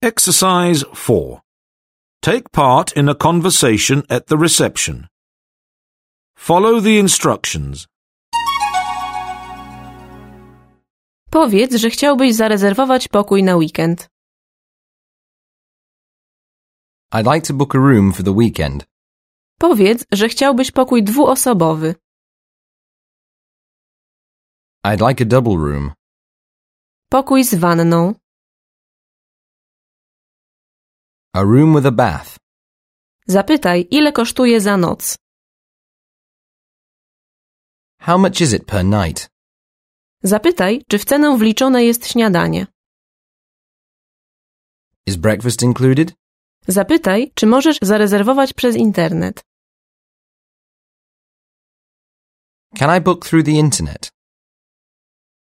Exercise 4. Take part in a conversation at the reception. Follow the instructions. Powiedz, że chciałbyś zarezerwować pokój na weekend. I'd like to book a room for the weekend. Powiedz, że chciałbyś pokój dwuosobowy. I'd like a double room. Pokój z wanną. A room with a bath. Zapytaj, ile kosztuje za noc. How much is it per night? Zapytaj, czy w cenę wliczone jest śniadanie. Is breakfast included? Zapytaj, czy możesz zarezerwować przez internet. Can I book through the internet?